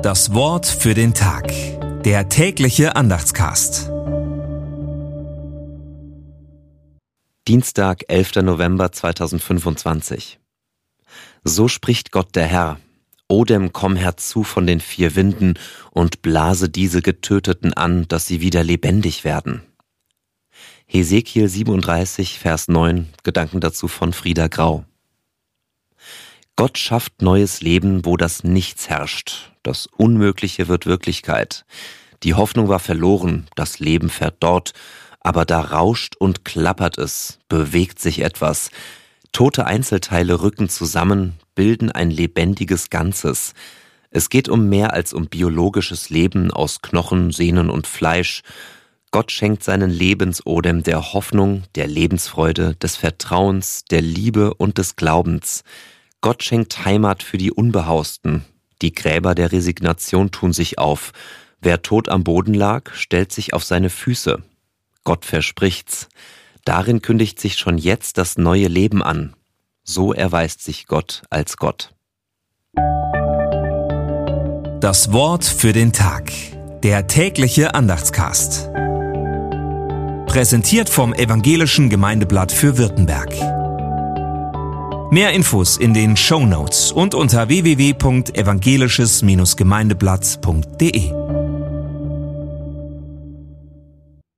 Das Wort für den Tag. Der tägliche Andachtscast. Dienstag, 11. November 2025. So spricht Gott der Herr: Odem, komm herzu von den vier Winden und blase diese Getöteten an, dass sie wieder lebendig werden. Hesekiel 37, Vers 9, Gedanken dazu von Frieda Grau. Gott schafft neues Leben, wo das Nichts herrscht. Das Unmögliche wird Wirklichkeit. Die Hoffnung war verloren, das Leben verdorrt, aber da rauscht und klappert es, bewegt sich etwas. Tote Einzelteile rücken zusammen, bilden ein lebendiges Ganzes. Es geht um mehr als um biologisches Leben aus Knochen, Sehnen und Fleisch. Gott schenkt seinen Lebensodem der Hoffnung, der Lebensfreude, des Vertrauens, der Liebe und des Glaubens. Gott schenkt Heimat für die Unbehausten. Die Gräber der Resignation tun sich auf. Wer tot am Boden lag, stellt sich auf seine Füße. Gott verspricht's. Darin kündigt sich schon jetzt das neue Leben an. So erweist sich Gott als Gott. Das Wort für den Tag. Der tägliche Andachtscast. Präsentiert vom Evangelischen Gemeindeblatt für Württemberg. Mehr Infos in den Shownotes und unter www.evangelisches-gemeindeblatt.de.